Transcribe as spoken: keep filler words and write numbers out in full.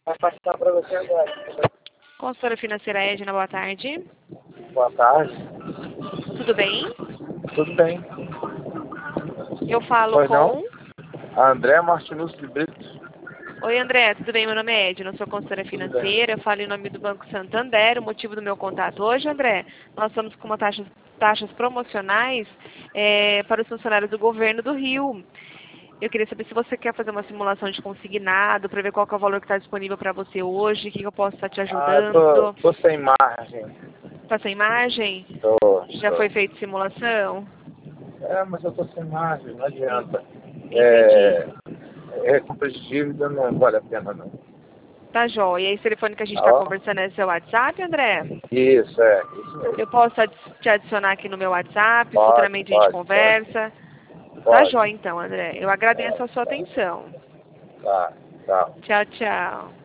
Vou passar para você agora. Consultora financeira Edna, boa tarde. Boa tarde. Tudo bem? Tudo bem. Eu falo Pois com... não? André Martinus de Brito. Oi, André, tudo bem? Meu nome é Edna, eu sou consultora Tudo bem. financeira, eu falo em nome do Banco Santander. O motivo do meu contato hoje, André, nós estamos com uma taxas, taxas promocionais é, para os funcionários do governo do Rio. Eu queria saber se você quer fazer uma simulação de consignado, para ver qual que é o valor que está disponível para você hoje, o que, que eu posso estar te Ah, eu tô, ajudando. tô sem margem. Está sem margem? Tô, Já tô. foi feita simulação? É, mas eu tô sem margem, não adianta. Entendi. É, é compra de dívida não vale a pena não. Tá joia. E esse telefone que a gente está Ó, conversando é seu WhatsApp, André? isso, é, isso Eu mesmo. posso adi- te adicionar aqui no meu WhatsApp, Pode, futuramente a gente pode, pode. conversa. Tá Pode. joia então, André. Eu agradeço É, a sua tá, atenção. tá, tá. Tchau, tchau.